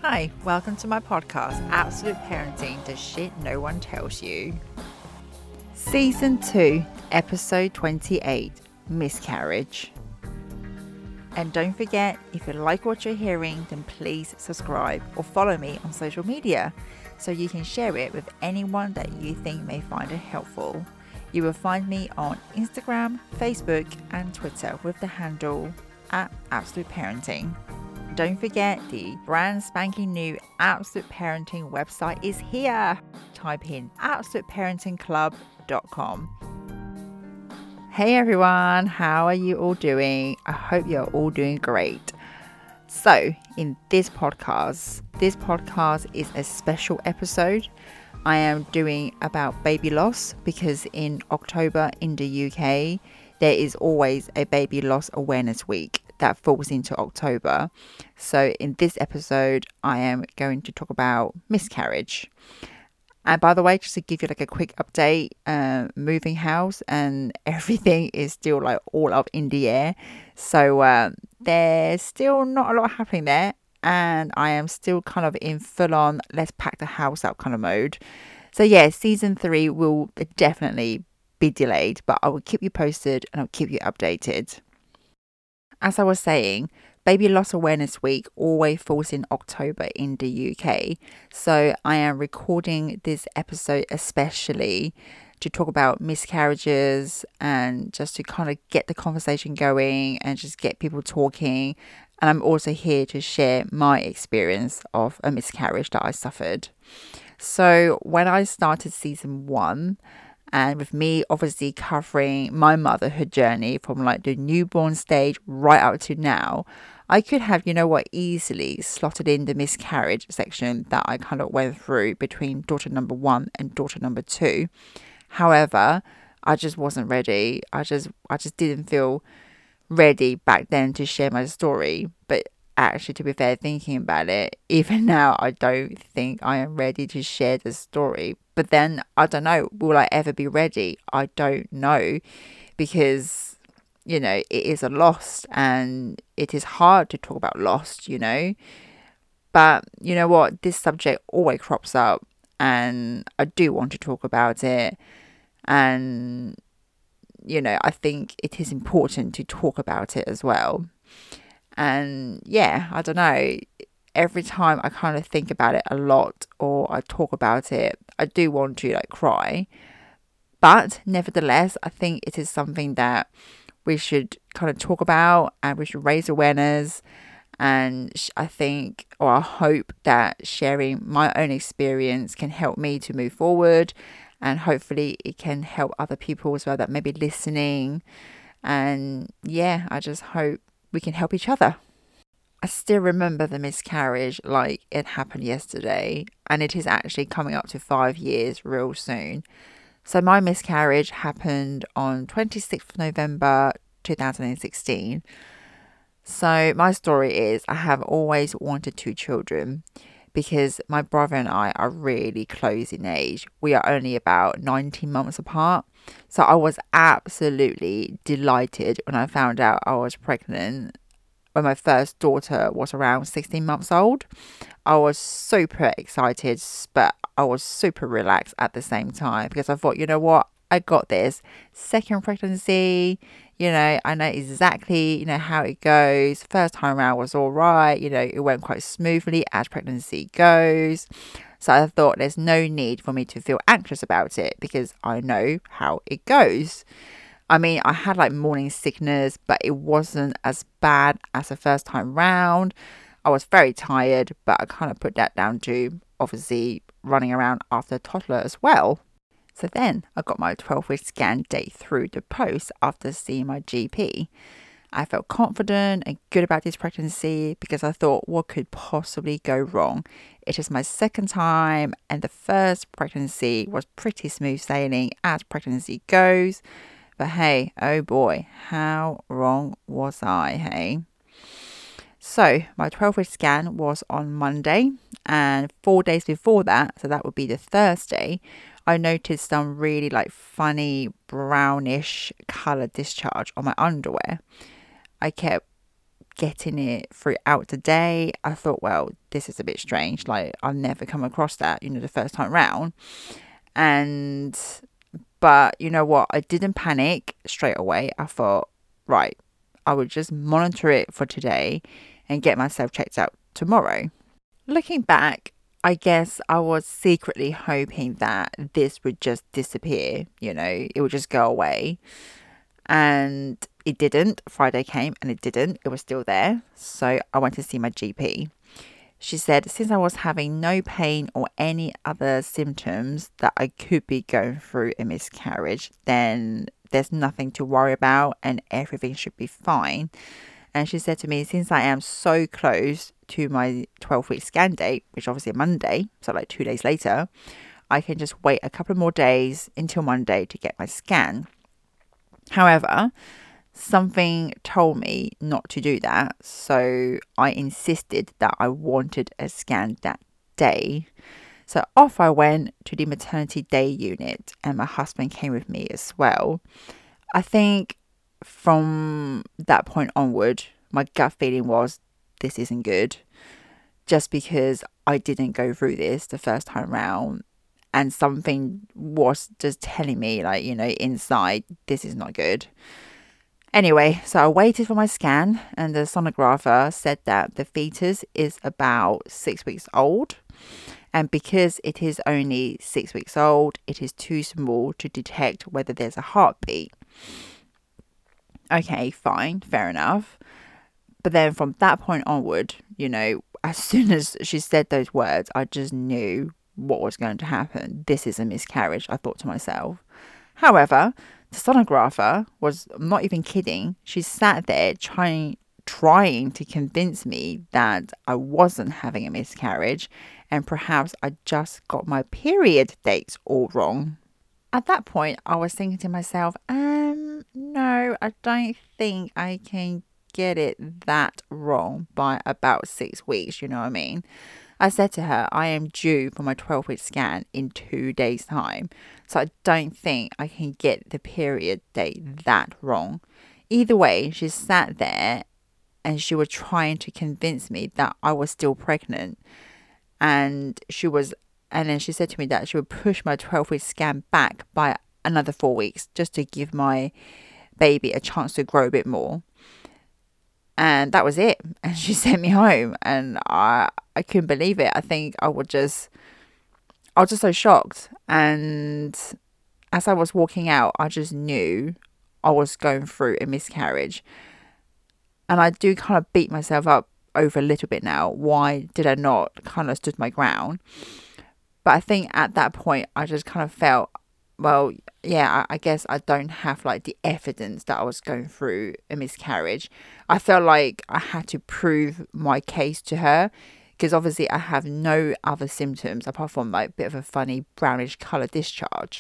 Hi, welcome to my podcast, Absolute Parenting, the shit no one tells you. Season 2, episode 28, Miscarriage. And don't forget, if you like what you're hearing, then please subscribe or follow me on social media so you can share it with anyone that you think may find it helpful. You will find me on Instagram, Facebook, and Twitter with the handle at Absolute Parenting. Don't forget, the brand spanking new Absolute Parenting website is here. Type in absoluteparentingclub.com. Hey everyone, how are you all doing? I hope you're all doing great. So, in this podcast is a special episode. I am doing about baby loss because in October in the UK, there is always a baby loss awareness week that falls into October. So in this episode, I am going to talk about miscarriage. And by the way, just to give you like a quick update, moving house and everything is still like all up in the air. So there's still not a lot happening there. And I am still kind of in full on, let's pack the house up kind of mode. So yeah, season 3 will definitely be delayed, but I will keep you posted and I'll keep you updated. As I was saying, Baby Loss Awareness Week always falls in October in the UK. So I am recording this episode especially to talk about miscarriages and just to kind of get the conversation going and just get people talking. And I'm also here to share my experience of a miscarriage that I suffered. So when I started season 1, and with me obviously covering my motherhood journey from like the newborn stage right up to now, I could have, easily slotted in the miscarriage section that I kind of went through between daughter number 1 and daughter number 2. However, I just wasn't ready. I just didn't feel ready back then to share my story. But actually, to be fair, thinking about it, even now, I don't think I am ready to share the story. But then, I don't know, will I ever be ready? I don't know, because, it is a loss and it is hard to talk about loss, But you know what? This subject always crops up and I do want to talk about it. And, I think it is important to talk about it as well. And yeah, I don't know, every time I kind of think about it a lot or I talk about it, I do want to cry. But nevertheless, I think it is something that we should kind of talk about and we should raise awareness. And I think, or I hope that sharing my own experience can help me to move forward. And hopefully it can help other people as well that may be listening. And yeah, I just hope we can help each other. I still remember the miscarriage like it happened yesterday, and it is actually coming up to 5 years real soon. So my miscarriage happened on 26th November 2016. So my story is I have always wanted 2 children because my brother and I are really close in age. We are only about 19 months apart. So I was absolutely delighted when I found out I was pregnant when my first daughter was around 16 months old. I was super excited, but I was super relaxed at the same time because I thought, you know what, I got this. Second pregnancy, I know exactly, how it goes. First time around was all right. It went quite smoothly as pregnancy goes. So I thought there's no need for me to feel anxious about it because I know how it goes. I mean, I had like morning sickness, but it wasn't as bad as the first time round. I was very tired, but I kind of put that down to obviously running around after a toddler as well. So then I got my 12-week scan date through the post after seeing my GP. I felt confident and good about this pregnancy because I thought, what could possibly go wrong? It is my second time and the first pregnancy was pretty smooth sailing as pregnancy goes. But hey, oh boy, how wrong was I, hey? So my 12-week scan was on Monday, and 4 days before that, so that would be the Thursday, I noticed some really funny brownish colour discharge on my underwear. I kept getting it throughout the day. I thought, well, this is a bit strange. Like, I've never come across that, the first time round. But you know what? I didn't panic straight away. I thought, right, I would just monitor it for today and get myself checked out tomorrow. Looking back, I guess I was secretly hoping that this would just disappear, it would just go away. And it didn't. Friday came and it didn't. It was still there. So I went to see my GP. She said, since I was having no pain or any other symptoms that I could be going through a miscarriage, then there's nothing to worry about and everything should be fine. And she said to me, since I am so close to my 12-week scan date, which obviously Monday, so like 2 days later, I can just wait a couple more days until Monday to get my scan. However, something told me not to do that, so I insisted that I wanted a scan that day. So off I went to the maternity day unit, and my husband came with me as well. I think from that point onward, my gut feeling was this isn't good, just because I didn't go through this the first time round. And something was just telling me, like, inside, this is not good. Anyway, so I waited for my scan, and the sonographer said that the fetus is about 6 weeks old. And because it is only 6 weeks old, it is too small to detect whether there's a heartbeat. Okay, fine, fair enough. But then from that point onward, as soon as she said those words, I just knew what was going to happen. This is a miscarriage, I thought to myself. However, the sonographer was not even kidding. She sat there trying to convince me that I wasn't having a miscarriage and perhaps I just got my period dates all wrong. At that point, I was thinking to myself, no, I don't think I can get it that wrong by about 6 weeks, you know what I mean? I said to her, I am due for my 12-week scan in 2 days' time, so I don't think I can get the period date that wrong. Either way, she sat there and she was trying to convince me that I was still pregnant. And then she said to me that she would push my 12-week scan back by another 4 weeks just to give my baby a chance to grow a bit more. And that was it. And she sent me home, and I couldn't believe it. I think I was just so shocked. And as I was walking out, I just knew I was going through a miscarriage. And I do kind of beat myself up over a little bit now. Why did I not kind of stood my ground? But I think at that point, I just kind of felt, well, yeah, I guess I don't have like the evidence that I was going through a miscarriage. I felt like I had to prove my case to her, because obviously I have no other symptoms apart from like a bit of a funny brownish colour discharge.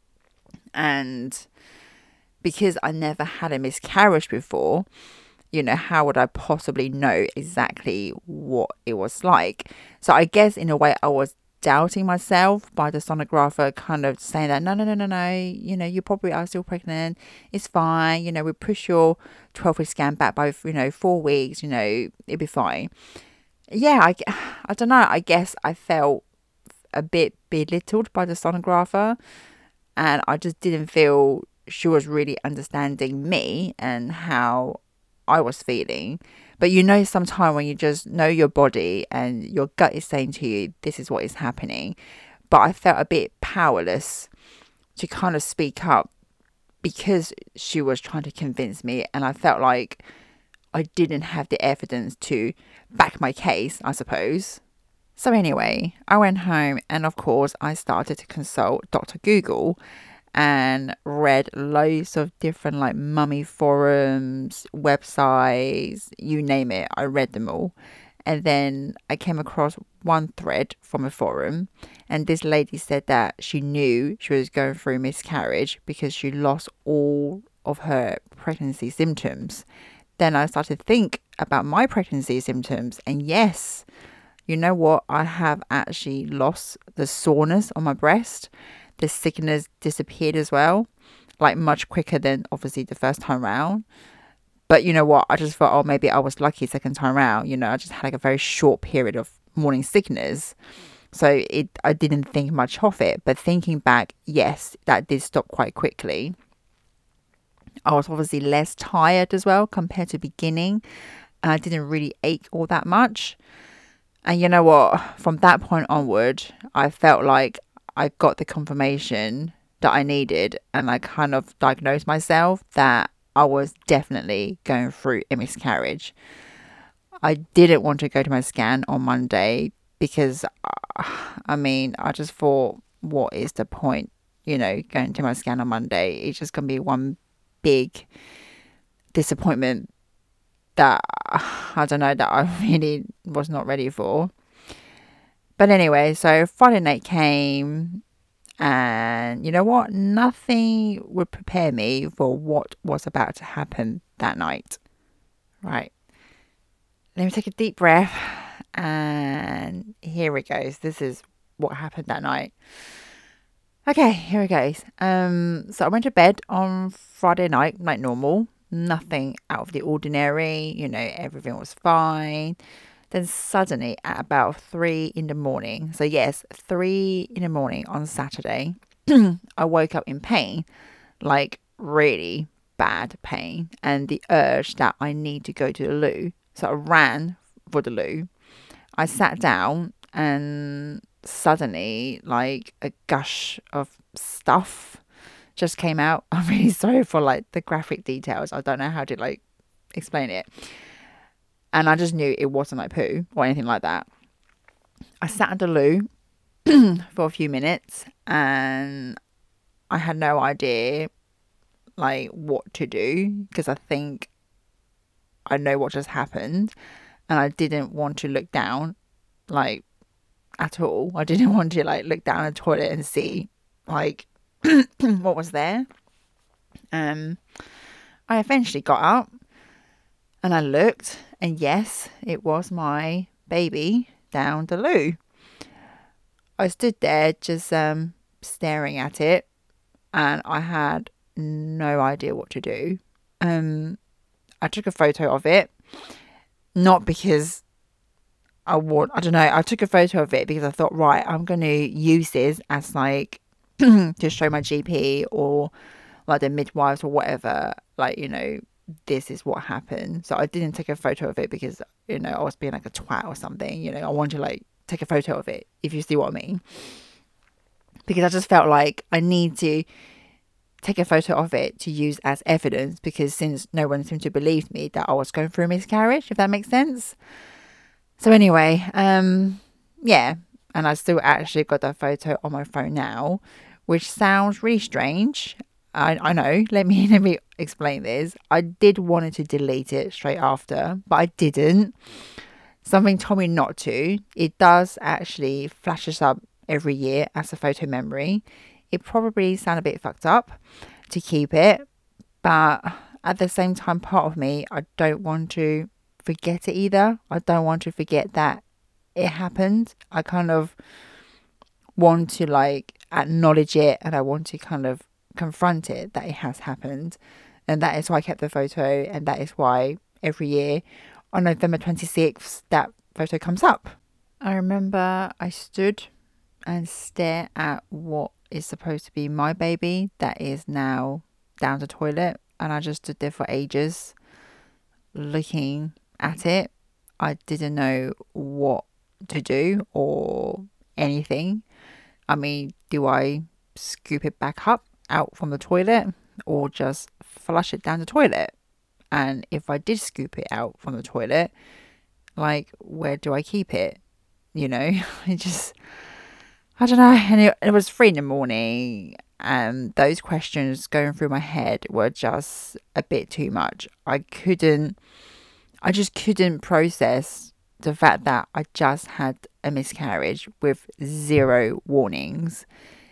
And because I never had a miscarriage before, how would I possibly know exactly what it was like? So I guess in a way I was doubting myself by the sonographer kind of saying that, no, you probably are still pregnant. It's fine. We push your 12-week scan back by, 4 weeks, it'll be fine. Yeah, I don't know. I guess I felt a bit belittled by the sonographer, and I just didn't feel she was really understanding me and how I was feeling. But sometimes when you just know your body and your gut is saying to you, this is what is happening. But I felt a bit powerless to kind of speak up because she was trying to convince me, and I felt like I didn't have the evidence to back my case, I suppose. So anyway, I went home, and of course I started to consult Dr. Google and read loads of different like mummy forums, websites, you name it, I read them all. And then I came across one thread from a forum, and this lady said that she knew she was going through miscarriage because she lost all of her pregnancy symptoms. Then I started to think about my pregnancy symptoms, and yes, you know what? I have actually lost the soreness on my breast. The sickness disappeared as well, like much quicker than obviously the first time round. But you know what? I just thought, oh, maybe I was lucky second time around. I just had like a very short period of morning sickness. So I didn't think much of it. But thinking back, yes, that did stop quite quickly. I was obviously less tired as well compared to beginning. And I didn't really ache all that much. And you know what? From that point onward, I felt like I got the confirmation that I needed. And I kind of diagnosed myself that I was definitely going through a miscarriage. I didn't want to go to my scan on Monday because, I just thought, what is the point, going to my scan on Monday? It's just going to be one big disappointment that I don't know, that I really was not ready for. But anyway, so Friday night came, and you know what? Nothing would prepare me for what was about to happen that night. Right. Let me take a deep breath, and here it goes. This is what happened that night. Okay, here it goes. So I went to bed on Friday night, like normal. Nothing out of the ordinary. Everything was fine. Then suddenly at about 3 in the morning, so yes, 3 in the morning on Saturday, I woke up in pain, like really bad pain, and the urge that I need to go to the loo. So I ran for the loo. I sat down, and suddenly, like, a gush of stuff just came out. I'm really sorry for like the graphic details. I don't know how to like explain it. And I just knew it wasn't like poo or anything like that. I sat at the loo for a few minutes, and I had no idea like what to do, because I think I know what just happened, and I didn't want to look down like at all. I didn't want to like look down the toilet and see like what was there. I eventually got up and I looked, and yes, it was my baby down the loo. I stood there just staring at it, and I had no idea what to do. I took a photo of it, not because I don't know. I took a photo of it because I thought, right, I'm going to use this as like to show my GP or like the midwives or whatever, like, this is what happened. So I didn't take a photo of it because, I was being like a twat or something. I wanted to like take a photo of it, if you see what I mean. Because I just felt like I need to take a photo of it to use as evidence, because since no one seemed to believe me that I was going through a miscarriage, if that makes sense. So anyway, yeah, and I still actually got that photo on my phone now, which sounds really strange. I know. Let me explain this. I did want to delete it straight after, but I didn't. Something told me not to. It does actually flashes up every year as a photo memory. It probably sounds a bit fucked up to keep it, but at the same time, part of me, I don't want to forget it either. I don't want to forget that it happened. I kind of want to like acknowledge it, and I want to kind of confront it that it has happened. And that is why I kept the photo, and that is why every year on November 26th that photo comes up. I remember I stood and stared at what is supposed to be my baby that is now down the toilet, and I just stood there for ages looking at it. I didn't know what to do or anything. I mean, do I scoop it back up out from the toilet or just flush it down the toilet? And if I did scoop it out from the toilet, like, where do I keep it? It just, I don't know. And it was 3 in the morning, and those questions going through my head were just a bit too much. I just couldn't process the fact that I just had a miscarriage with 0 warnings.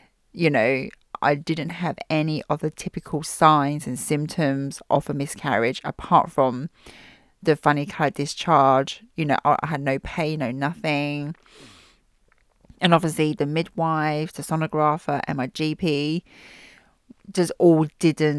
I didn't have any of the typical signs and symptoms of a miscarriage apart from the funny kind of discharge. I had no pain, no nothing. And obviously the midwife, the sonographer, and my GP just all didn't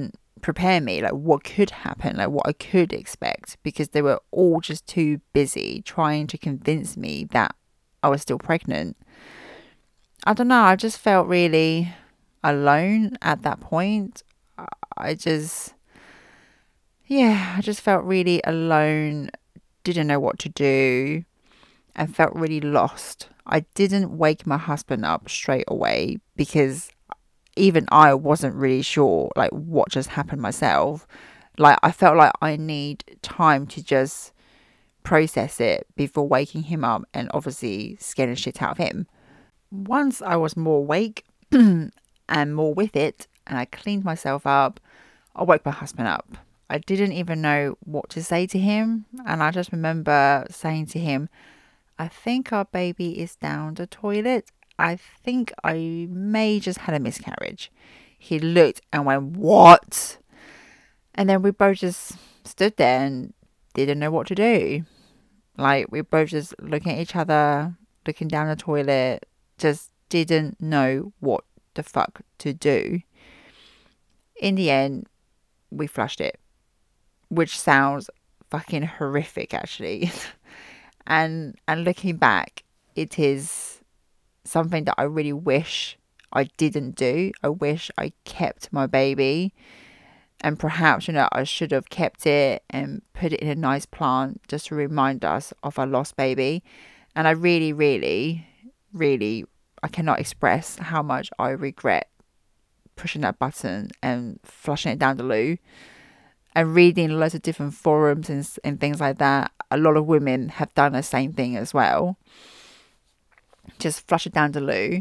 prepare me, like what could happen, like what I could expect, because they were all just too busy trying to convince me that I was still pregnant. I don't know, I just felt really alone at that point. I just, I just felt really alone, didn't know what to do, and felt really lost. I didn't wake my husband up straight away because even I wasn't really sure like what just happened myself. Like I felt like I need time to just process it before waking him up and obviously scaring shit out of him. Once I was more awake and more with it and I cleaned myself up, I woke my husband up. I didn't even know what to say to him, and I just remember saying to him, I think our baby is down the toilet. I think I may just had a miscarriage. He looked and went, what? And then we both just stood there and didn't know what to do. Like we both just looking at each other, looking down the toilet, just didn't know what the fuck to do. In the end, we flushed it, which sounds fucking horrific actually. and looking back, it is something that I really wish I didn't do. I wish I kept my baby, and perhaps, I should have kept it and put it in a nice plant just to remind us of our lost baby. And I really, really, really, I cannot express how much I regret pushing that button and flushing it down the loo. And reading loads of different forums and things like that, a lot of women have done the same thing as well. Just flush it down the loo.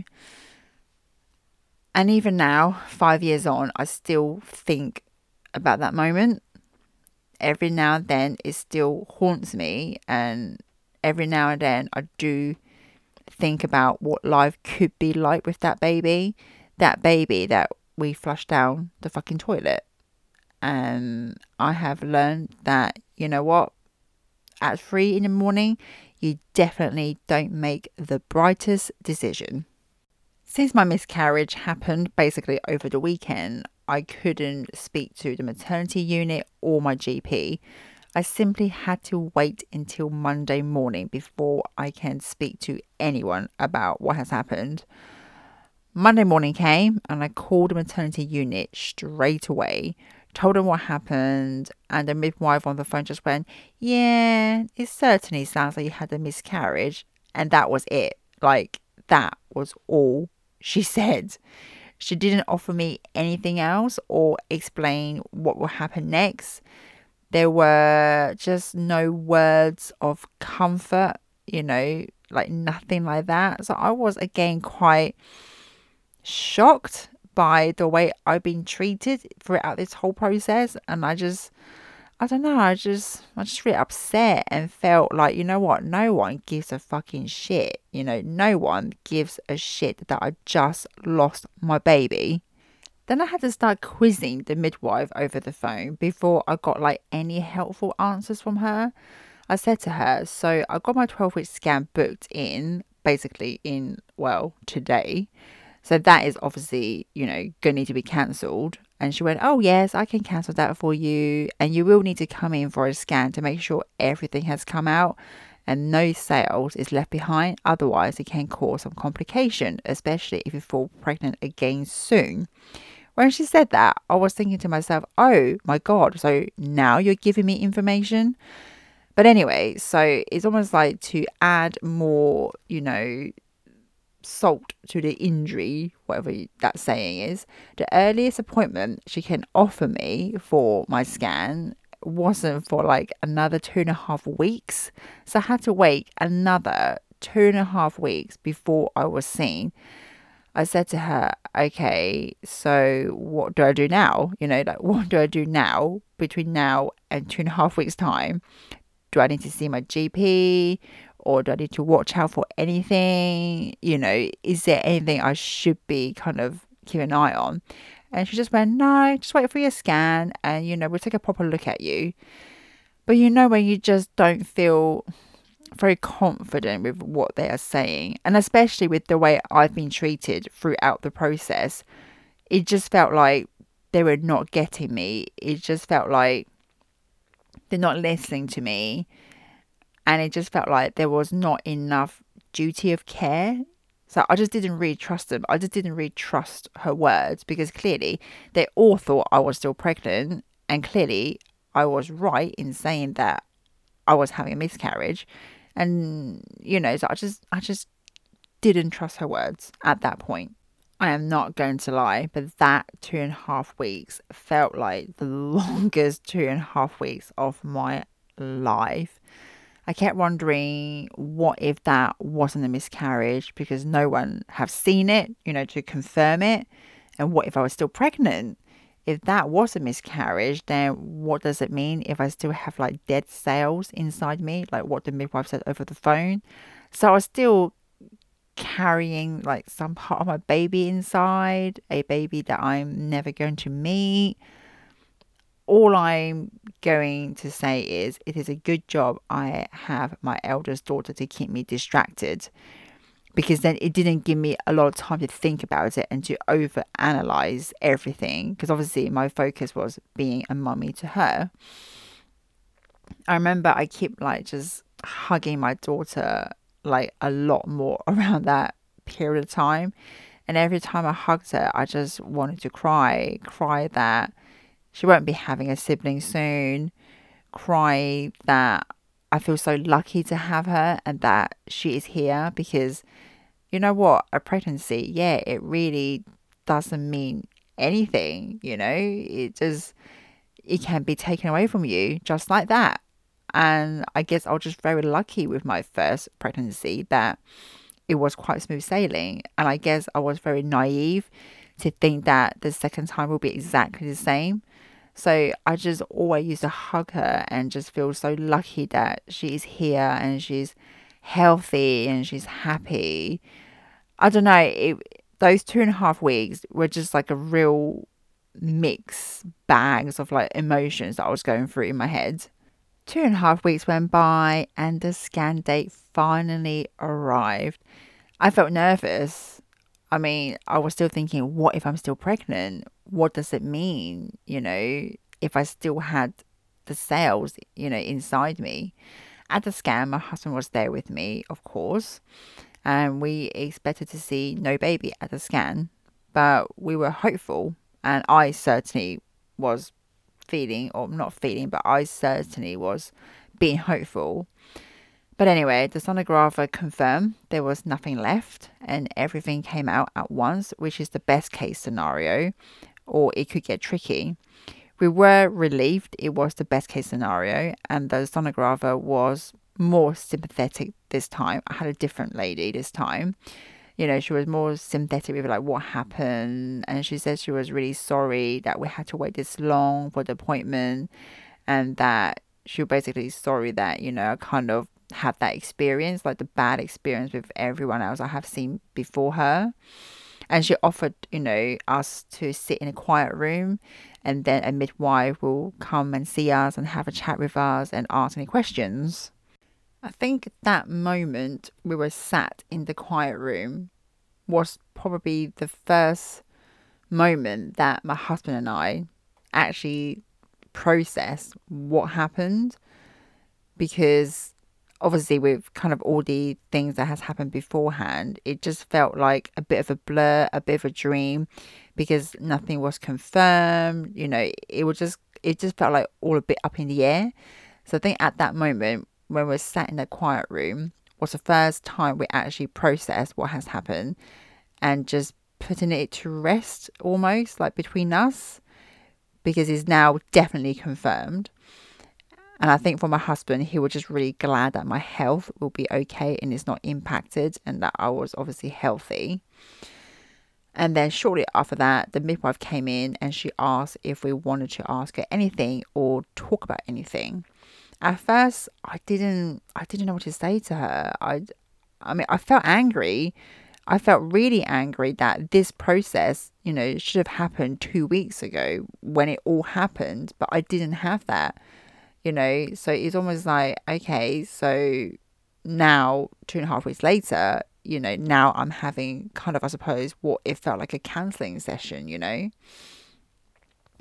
And even now, 5 years on, I still think about that moment. Every now and then it still haunts me, and every now and then I do think about what life could be like with that baby that we flushed down the fucking toilet. And I have learned that, you know what, at 3 a.m, you definitely don't make the brightest decision. Since my miscarriage happened basically over the weekend, I couldn't speak to the maternity unit or my GP. I simply had to wait until Monday morning before I can speak to anyone about what has happened. Monday morning came and I called the maternity unit straight away, told them what happened, and the midwife on the phone just went, yeah, it certainly sounds like you had a miscarriage. And that was it. Like, that was all she said. She didn't offer me anything else or explain what will happen next. There were just no words of comfort, like nothing like that. So I was again quite shocked by the way I've been treated throughout this whole process. And I don't know, I just really upset and felt like, you know what, no one gives a fucking shit. No one gives a shit that I just lost my baby. Then I had to start quizzing the midwife over the phone before I got like any helpful answers from her. I said to her, so I got my 12-week scan booked in basically today. So that is obviously, going to need to be cancelled. And she went, oh yes, I can cancel that for you. And you will need to come in for a scan to make sure everything has come out and no cells is left behind. Otherwise, it can cause some complication, especially if you fall pregnant again soon. When she said that, I was thinking to myself, oh my God, so now you're giving me information? But anyway, so it's almost like to add more, salt to the injury, whatever that saying is. The earliest appointment she can offer me for my scan wasn't for like another 2.5 weeks. So I had to wait another 2.5 weeks before I was seen. I said to her, okay, so what do I do now? What do I do now between now and 2.5 weeks time? Do I need to see my GP, or do I need to watch out for anything? Is there anything I should be kind of keeping an eye on? And she just went, no, just wait for your scan and, we'll take a proper look at you. But when you just don't feel very confident with what they are saying, and especially with the way I've been treated throughout the process, it just felt like they were not getting me. It just felt like they're not listening to me. And it just felt like there was not enough duty of care. So I just didn't really trust them. I just didn't really trust her words, because clearly they all thought I was still pregnant. And clearly I was right in saying that I was having a miscarriage. And, so I just didn't trust her words at that point. I am not going to lie, but that 2.5 weeks felt like the longest 2.5 weeks of my life. I kept wondering, what if that wasn't a miscarriage, because no one have seen it, to confirm it. And what if I was still pregnant? If that was a miscarriage, then what does it mean if I still have like dead cells inside me, like what the midwife said over the phone? So I was still carrying like some part of my baby inside, a baby that I'm never going to meet. All I'm going to say is, it is a good job I have my eldest daughter to keep me distracted, because then it didn't give me a lot of time to think about it and to over analyze everything, because obviously my focus was being a mummy to her. I remember I keep like just hugging my daughter like a lot more around that period of time. And every time I hugged her, I just wanted to cry that she won't be having a sibling soon, cry that I feel so lucky to have her and that she is here, because you know what? A pregnancy, yeah, it really doesn't mean anything, it can be taken away from you just like that. And I guess I was just very lucky with my first pregnancy that it was quite smooth sailing. And I guess I was very naive to think that the second time will be exactly the same. So I just always used to hug her and just feel so lucky that she's here and she's healthy and she's happy. I don't know, those 2.5 weeks were just like a real mix bags of like emotions that I was going through in my head. 2.5 weeks went by and the scan date finally arrived. I felt nervous. I mean, I was still thinking, what if I'm still pregnant? What does it mean, if I still had the cells, inside me? At the scan, my husband was there with me, of course, and we expected to see no baby at the scan, but we were hopeful, and I certainly was feeling, or not feeling, but I certainly was being hopeful. But anyway, the sonographer confirmed there was nothing left and everything came out at once, which is the best case scenario, or it could get tricky. We were relieved it was the best case scenario, and the sonographer was more sympathetic this time. I had a different lady this time. She was more sympathetic with like what happened, and she said she was really sorry that we had to wait this long for the appointment, and that she was basically sorry that, I kind of had that experience, like the bad experience with everyone else I have seen before her. And she offered, us to sit in a quiet room, and then a midwife will come and see us and have a chat with us and ask any questions. I think that moment we were sat in the quiet room was probably the first moment that my husband and I actually processed what happened, because obviously with kind of all the things that has happened beforehand, it just felt like a bit of a blur, a bit of a dream, because nothing was confirmed. It just felt like all a bit up in the air. So I think at that moment when we're sat in a quiet room was the first time we actually processed what has happened, and just putting it to rest almost like between us, because it's now definitely confirmed. And I think for my husband, he was just really glad that my health will be okay and it's not impacted, and that I was obviously healthy. And then shortly after that, the midwife came in and she asked if we wanted to ask her anything or talk about anything. At first, I didn't know what to say to her. I mean, I felt angry. I felt really angry that this process, should have happened 2 weeks ago when it all happened, but I didn't have that. So it's almost like, okay, so now 2.5 weeks later, now I'm having kind of, I suppose, what it felt like a counseling session.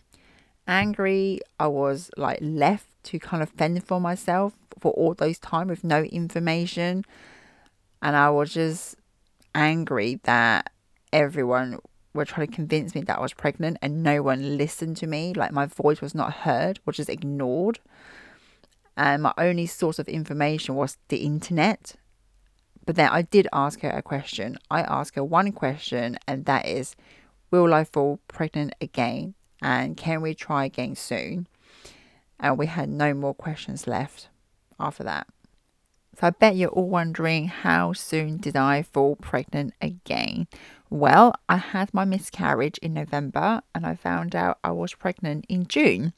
angry. I was like left to kind of fend for myself for all those time with no information. And I was just angry that everyone were trying to convince me that I was pregnant and no one listened to me. Like my voice was not heard, or just ignored. And my only source of information was the internet. But then I did ask her a question. I asked her one question, and that is, will I fall pregnant again? And can we try again soon? And we had no more questions left after that. So I bet you're all wondering, how soon did I fall pregnant again? Well, I had my miscarriage in November and I found out I was pregnant in June.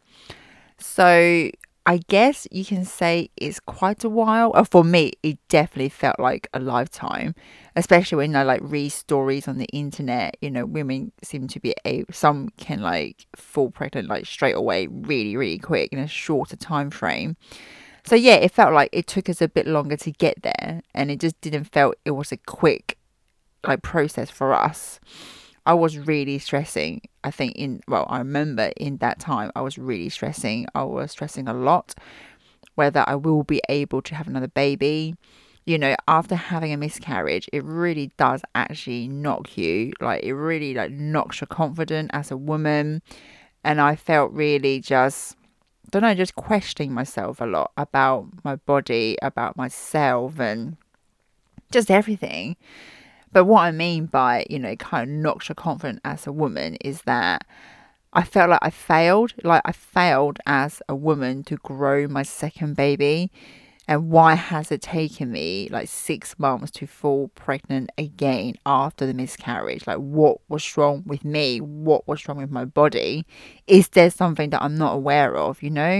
So I guess you can say it's quite a while. For me, it definitely felt like a lifetime, especially when I like read stories on the internet. You know, women seem to be some can like fall pregnant like straight away, really, really quick in a shorter time frame. So yeah, it felt like it took us a bit longer to get there, and it just didn't feel it was a quick like process for us. I was really stressing. I remember in that time I was really stressing. I was stressing a lot whether I will be able to have another baby. You know, after having a miscarriage, it really does actually knock you. Like it really like knocks your confidence as a woman. And I felt really just questioning myself a lot about my body, about myself, and just everything. But what I mean by, it kind of knocks your confidence as a woman is that I felt like I failed. Like I failed as a woman to grow my second baby. And why has it taken me like 6 months to fall pregnant again after the miscarriage? Like what was wrong with me? What was wrong with my body? Is there something that I'm not aware of,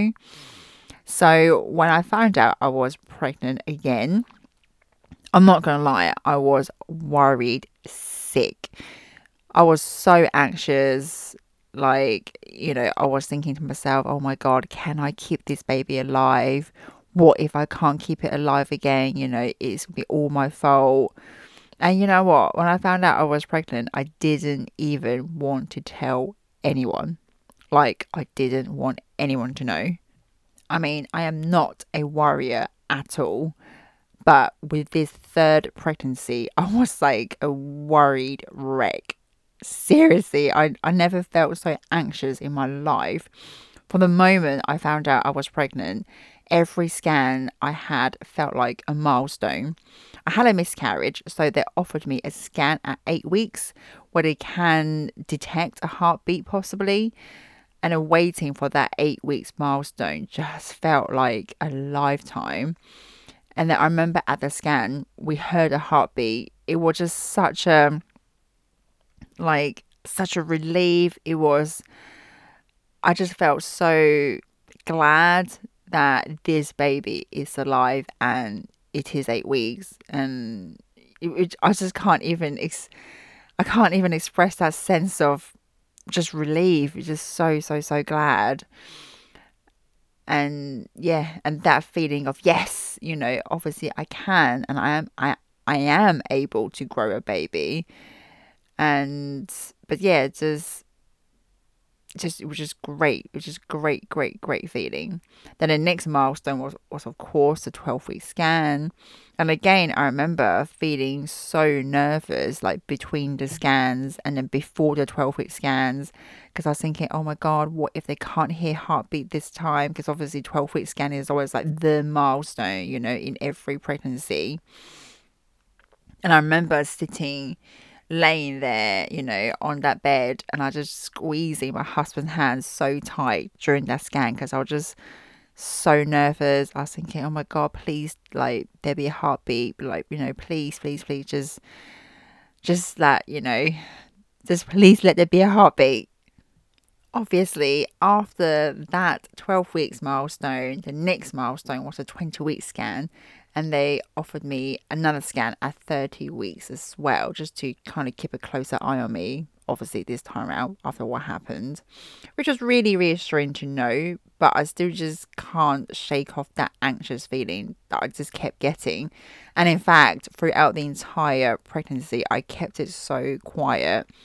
So when I found out I was pregnant again, I'm not going to lie, I was worried sick. I was so anxious. Like, I was thinking to myself, oh my God, can I keep this baby alive? What if I can't keep it alive again? It's going to be all my fault. And you know what? When I found out I was pregnant, I didn't even want to tell anyone. Like, I didn't want anyone to know. I mean, I am not a worrier at all. But with this third pregnancy, I was like a worried wreck. Seriously, I never felt so anxious in my life. From the moment I found out I was pregnant, every scan I had felt like a milestone. I had a miscarriage, so they offered me a scan at 8 weeks where they can detect a heartbeat possibly. And waiting for that 8 weeks milestone just felt like a lifetime. And then I remember at the scan, we heard a heartbeat. It was just such a relief. I just felt so glad that this baby is alive and it is 8 weeks. And I just can't even, I can't even express that sense of just relief. Just so, so, so glad. And yeah, and that feeling of yes, obviously I can, and I am able to grow a baby. But yeah, it was just great. It was just great, great, great feeling. Then the next milestone was of course the 12-week scan. And again, I remember feeling so nervous, like between the scans and then before the 12-week scans, because I was thinking, oh my God, what if they can't hear heartbeat this time? Because obviously 12-week scan is always like the milestone, in every pregnancy. And I remember laying there, on that bed, and I just squeezing my husband's hands so tight during that scan because I was just so nervous. I was thinking, oh my God, please, like, there be a heartbeat, like, please, please, please, just that, just please let there be a heartbeat. Obviously, after that 12 weeks milestone, the next milestone was a 20-week scan, and they offered me another scan at 30 weeks as well, just to kind of keep a closer eye on me, obviously this time around after what happened, which was really reassuring to know. But I still just can't shake off that anxious feeling that I just kept getting. And in fact, throughout the entire pregnancy, I kept it so quiet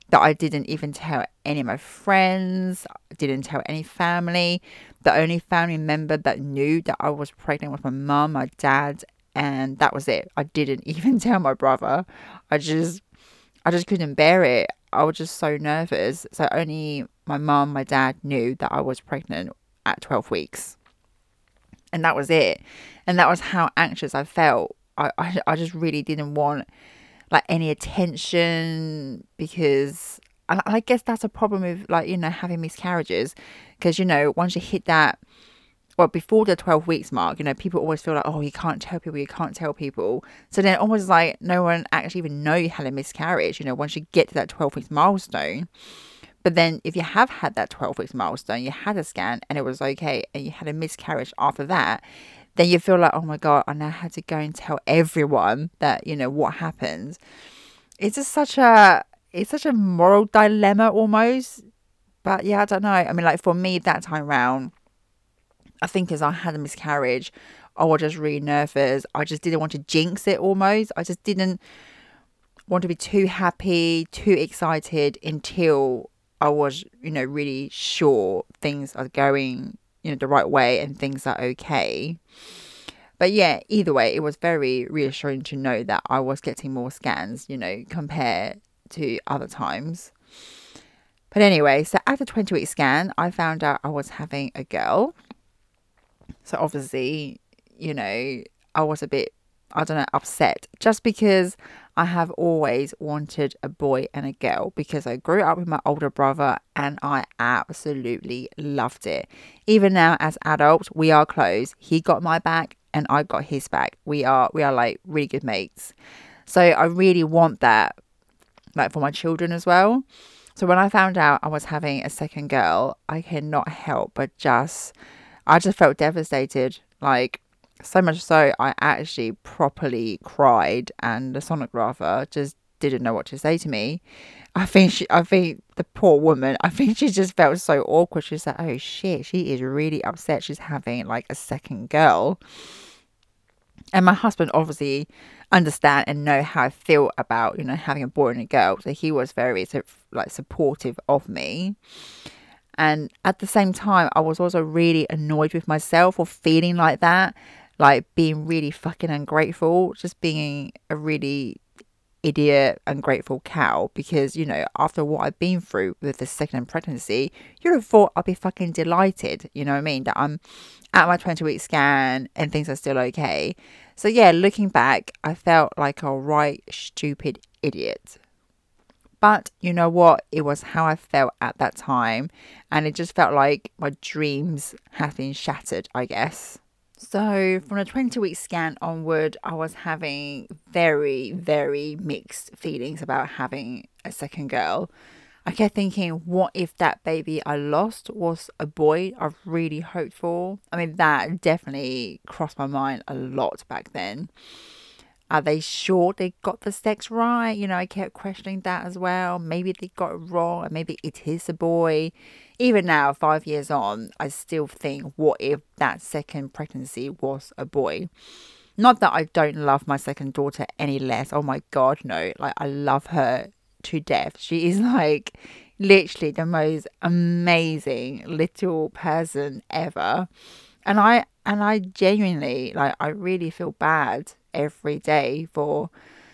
that I didn't even tell any of my friends, didn't tell any family. The only family member that knew that I was pregnant was my mum, my dad, and that was it. I didn't even tell my brother. I just couldn't bear it. I was just so nervous. So only my mum, my dad knew that I was pregnant at 12 weeks. And that was it. And that was how anxious I felt. I just really didn't want like any attention, because I guess that's a problem with like, having miscarriages, because, once you hit that, well, before the 12 weeks mark, people always feel like, oh, you can't tell people. So then almost like no one actually even know you had a miscarriage, once you get to that 12 weeks milestone. But then if you have had that 12 weeks milestone, you had a scan and it was okay, and you had a miscarriage after that, then you feel like, oh my God, I now had to go and tell everyone that, what happened. It's just such a moral dilemma almost. But yeah, I don't know. I mean, like for me that time round, I think as I had a miscarriage, I was just really nervous. I just didn't want to jinx it almost. I just didn't want to be too happy, too excited until I was, really sure things are going, the right way and things are okay. But yeah, either way, it was very reassuring to know that I was getting more scans, compared to other times. But anyway, so after 20-week scan, I found out I was having a girl. So obviously, I was a bit, I don't know, upset, just because I have always wanted a boy and a girl, because I grew up with my older brother and I absolutely loved it. Even now as adults, we are close. He got my back and I got his back. We are like really good mates. So I really want that, like, for my children as well. So when I found out I was having a second girl, I cannot help but I just felt devastated. Like, so much so, I actually properly cried, and the sonographer just didn't know what to say to me. I think the poor woman, I think she just felt so awkward. She's like, oh shit, she is really upset she's having like a second girl. And my husband obviously understand and know how I feel about, having a boy and a girl. So he was very supportive of me. And at the same time, I was also really annoyed with myself for feeling like that, like being really fucking ungrateful, just being a really idiot, ungrateful cow. Because, after what I've been through with the second pregnancy, you'd have thought I'd be fucking delighted, you know what I mean? That I'm at my 20-week scan and things are still okay. So yeah, looking back, I felt like a right stupid idiot. But you know what? It was how I felt at that time. And it just felt like my dreams had been shattered, I guess. So from the 20-week scan onward, I was having very, very mixed feelings about having a second girl. I kept thinking, what if that baby I lost was a boy I've really hoped for? I mean, that definitely crossed my mind a lot back then. Are they sure they got the sex right? I kept questioning that as well. Maybe they got it wrong, and maybe it is a boy. Even now, 5 years on, I still think, what if that second pregnancy was a boy? Not that I don't love my second daughter any less. Oh my God, no. Like, I love her to death. She is like literally the most amazing little person ever. And I genuinely, like, I really feel bad every day for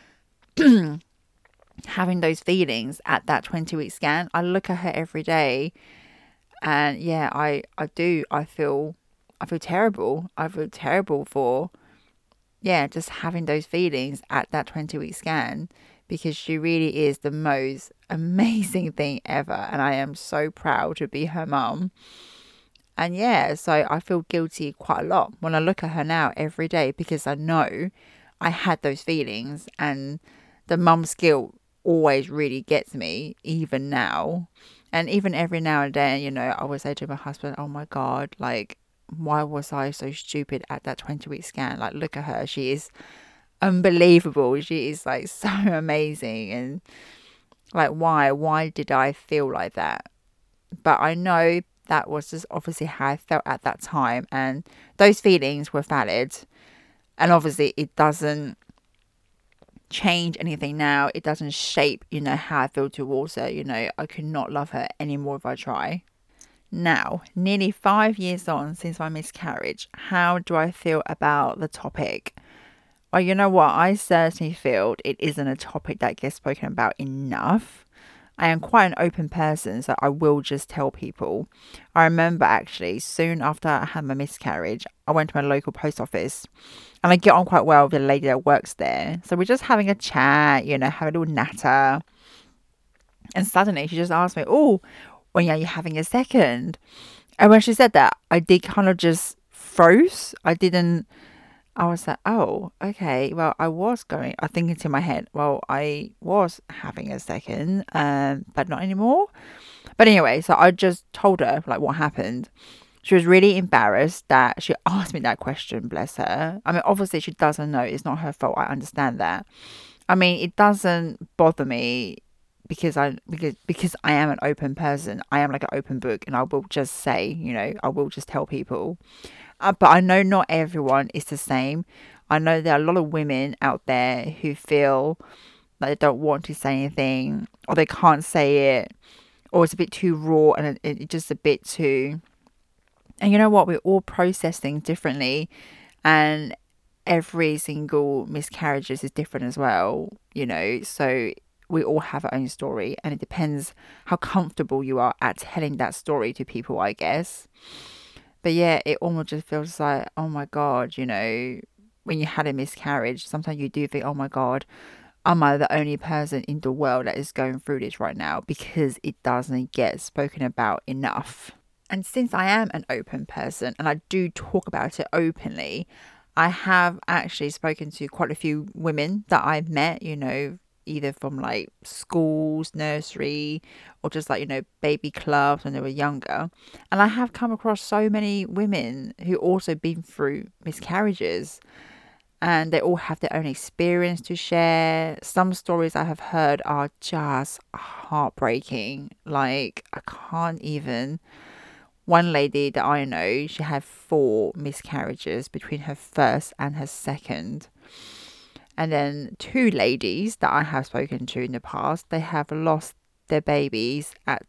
having those feelings at that 20-week scan. I look at her every day, and yeah, I feel terrible. I feel terrible for, yeah, just having those feelings at that 20-week scan, because she really is the most amazing thing ever, and I am so proud to be her mum. And yeah, so I feel guilty quite a lot when I look at her now every day, because I know I had those feelings, and the mum's guilt always really gets me, even now. And even every now and then, I would say to my husband, oh my God, like, why was I so stupid at that 20-week scan? Like, look at her. She is unbelievable. She is like so amazing. And like, why did I feel like that? But I know that was just obviously how I felt at that time, and those feelings were valid. And obviously it doesn't change anything now. It doesn't shape, how I feel towards her. I could not love her anymore if I try. Now, nearly 5 years on since my miscarriage, how do I feel about the topic? Well, you know what? I certainly feel it isn't a topic that gets spoken about enough. I am quite an open person, so I will just tell people. I remember actually, soon after I had my miscarriage, I went to my local post office and I get on quite well with the lady that works there. So we're just having a chat, having a little natter. And suddenly she just asked me, "Oh, when are you having a second?" And when she said that, I did kind of just froze. I was like, oh, okay. Well, I think it's in my head, well, I was having a second, but not anymore. But anyway, so I just told her like what happened. She was really embarrassed that she asked me that question, bless her. I mean, obviously she doesn't know. It's not her fault. I understand that. I mean, it doesn't bother me because I am an open person. I am like an open book, and I will just say, I will just tell people. But I know not everyone is the same. I know there are a lot of women out there who feel like they don't want to say anything, or they can't say it, or it's a bit too raw and it's just a bit too. And you know what? We all process things differently, and every single miscarriages is different as well. So we all have our own story, and it depends how comfortable you are at telling that story to people, I guess. But yeah, it almost just feels like, oh my God, when you had a miscarriage, sometimes you do think, oh my God, am I the only person in the world that is going through this right now? Because it doesn't get spoken about enough. And since I am an open person and I do talk about it openly, I have actually spoken to quite a few women that I've met, either from like schools, nursery, or just like, baby clubs when they were younger. And I have come across so many women who also been through miscarriages, and they all have their own experience to share. Some stories I have heard are just heartbreaking. Like, I can't even. One lady that I know, she had 4 miscarriages between her first and her second. And then 2 ladies that I have spoken to in the past, they have lost their babies at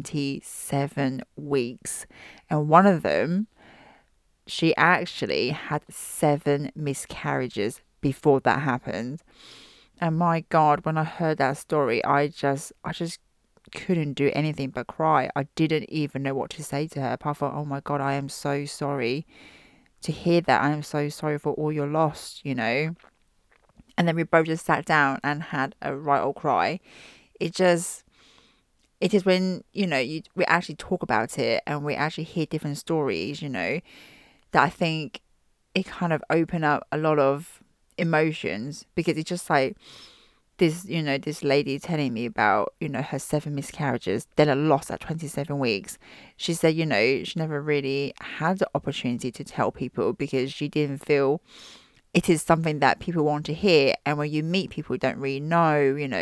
27 weeks. And one of them, she actually had 7 miscarriages before that happened. And my God, when I heard that story, I just couldn't do anything but cry. I didn't even know what to say to her apart from, oh my God, I am so sorry to hear that. I am so sorry for all your loss. And then we both just sat down and had a right old cry. It just, it is when, we actually talk about it and we actually hear different stories, that I think it kind of open up a lot of emotions, because it's just like this lady telling me about, her 7 miscarriages, then a loss at 27 weeks. She said, she never really had the opportunity to tell people because she didn't feel it is something that people want to hear. And when you meet people who don't really know,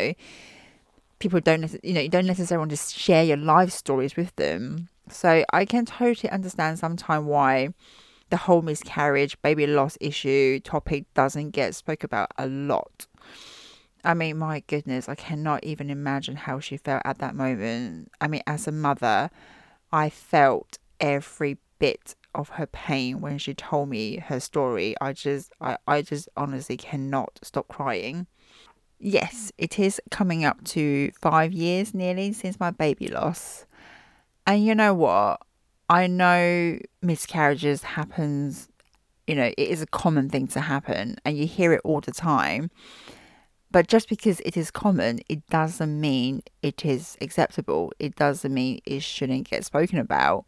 people don't, you don't necessarily want to share your life stories with them. So I can totally understand sometimes why the whole miscarriage, baby loss issue topic doesn't get spoke about a lot. I mean, my goodness, I cannot even imagine how she felt at that moment. I mean, as a mother, I felt every bit of her pain when she told me her story. I just honestly cannot stop crying. Yes, it is coming up to 5 years nearly since my baby loss. And you know what? I know miscarriages happens, it is a common thing to happen and you hear it all the time. But just because it is common, it doesn't mean it is acceptable. It doesn't mean it shouldn't get spoken about.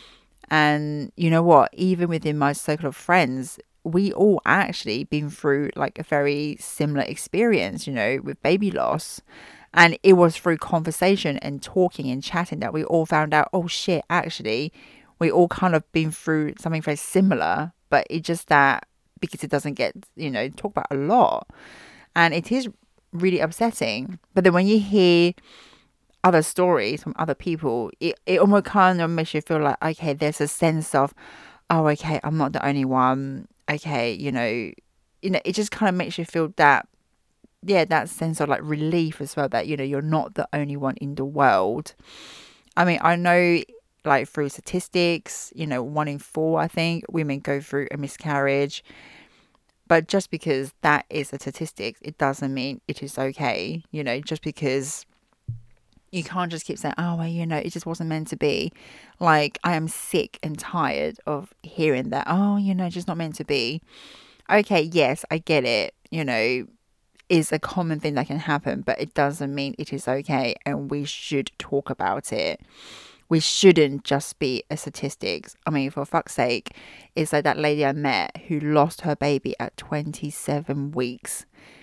And you know what? Even within my circle of friends, we all actually been through like a very similar experience, with baby loss. And it was through conversation and talking and chatting that we all found out, oh shit, actually, we all kind of been through something very similar. But it's just that because it doesn't get, talked about a lot. And it is really upsetting. But then when you hear other stories from other people, it almost kind of makes you feel like, okay, there's a sense of, oh, okay, I'm not the only one. Okay, it just kind of makes you feel that that sense of like relief as well, that, you know, you're not the only one in the world. I mean, I know, like, through statistics, you know, 1 in 4, I think, women go through a miscarriage. But just because that is a statistic, it doesn't mean it is okay. You know, just because you can't just keep saying, oh, well, you know, it just wasn't meant to be. Like, I am sick and tired of hearing that, oh, you know, just not meant to be. Okay, yes, I get it. You know, is a common thing that can happen, but it doesn't mean it is okay. And we should talk about it. We shouldn't just be a statistics. I mean, for fuck's sake, it's like that lady I met who lost her baby at 27 weeks.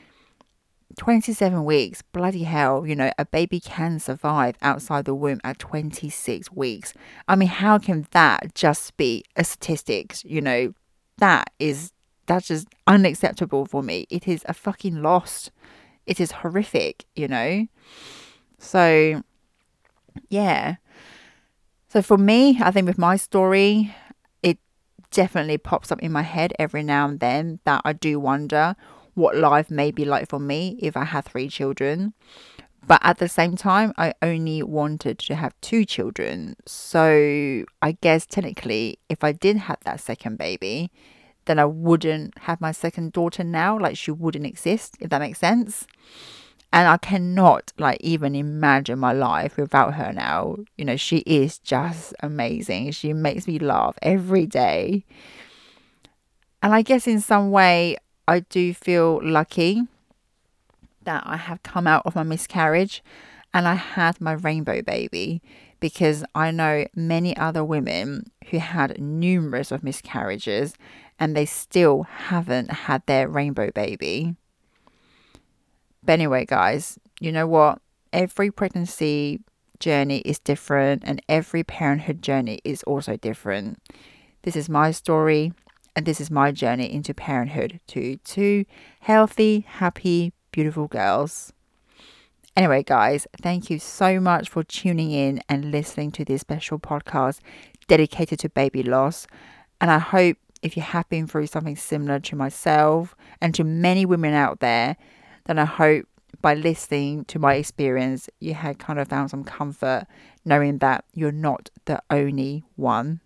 27 weeks, bloody hell, you know, a baby can survive outside the womb at 26 weeks. I mean, how can that just be a statistics? You know, that's just unacceptable for me. It is a fucking loss. It is horrific, you know. So, yeah. So for me, I think with my story, it definitely pops up in my head every now and then that I do wonder what life may be like for me if I had 3 children. But at the same time, I only wanted to have 2 children. So I guess technically, if I did have that second baby, then I wouldn't have my second daughter now. Like, she wouldn't exist, if that makes sense. And I cannot, like, even imagine my life without her now. You know, she is just amazing. She makes me laugh every day. And I guess in some way, I do feel lucky that I have come out of my miscarriage and I had my rainbow baby, because I know many other women who had numerous of miscarriages and they still haven't had their rainbow baby. But anyway, guys, you know what? Every pregnancy journey is different and every parenthood journey is also different. This is my story and this is my journey into parenthood to 2 healthy, happy, beautiful girls. Anyway, guys, thank you so much for tuning in and listening to this special podcast dedicated to baby loss. And I hope if you have been through something similar to myself and to many women out there, then I hope by listening to my experience, you had kind of found some comfort knowing that you're not the only one.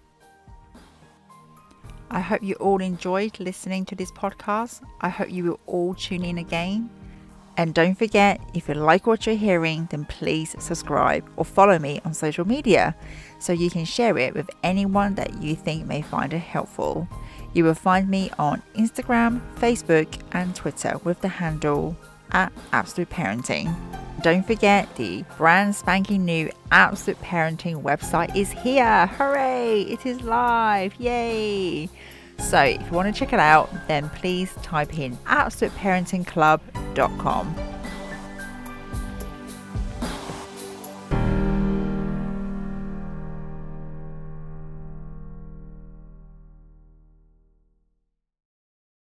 I hope you all enjoyed listening to this podcast. I hope you will all tune in again. And don't forget, if you like what you're hearing, then please subscribe or follow me on social media so you can share it with anyone that you think may find it helpful. You will find me on Instagram, Facebook and Twitter with the handle @Absolute Parenting. Don't forget, the brand spanking new Absolute Parenting website is here. Hooray! It is live. Yay! So if you want to check it out, then please type in absoluteparentingclub.com.